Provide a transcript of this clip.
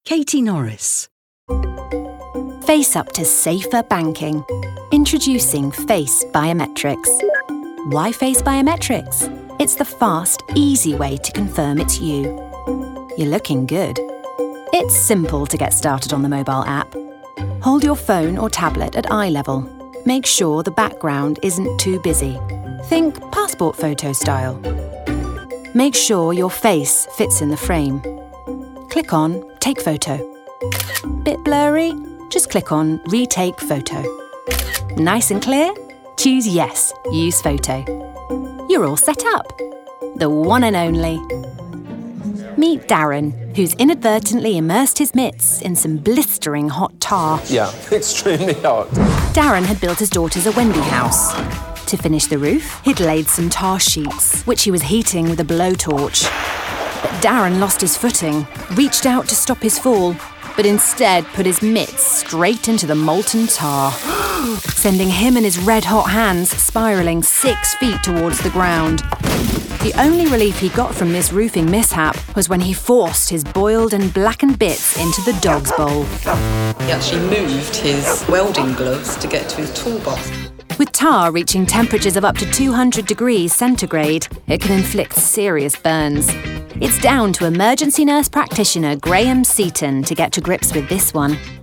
Katie Norris. Face up to safer banking. Introducing Face Biometrics. Why Face Biometrics? It's the fast, easy way to confirm it's you. You're looking good. It's simple to get started on the mobile app. Hold your phone or tablet at eye level. Make sure the background isn't too busy. Think passport photo style. Make sure your face fits in the frame. Click on Take Photo. Bit blurry? Just click on Retake Photo. Nice and clear? Choose Yes, Use Photo. You're all set up. The one and only. Meet Darren, who's inadvertently immersed his mitts in some blistering hot tar. Yeah, extremely hot. Darren had built his daughter's a Wendy house. To finish the roof, he'd laid some tar sheets, which he was heating with a blowtorch. But Darren lost his footing, reached out to stop his fall, but instead put his mitts straight into the molten tar, sending him and his red-hot hands spiralling 6 feet towards the ground. The only relief he got from this roofing mishap was when he forced his boiled and blackened bits into the dog's bowl. He actually moved his welding gloves to get to his toolbox. With tar reaching temperatures of up to 200 degrees centigrade, it can inflict serious burns. It's down to emergency nurse practitioner Graham Seaton to get to grips with this one.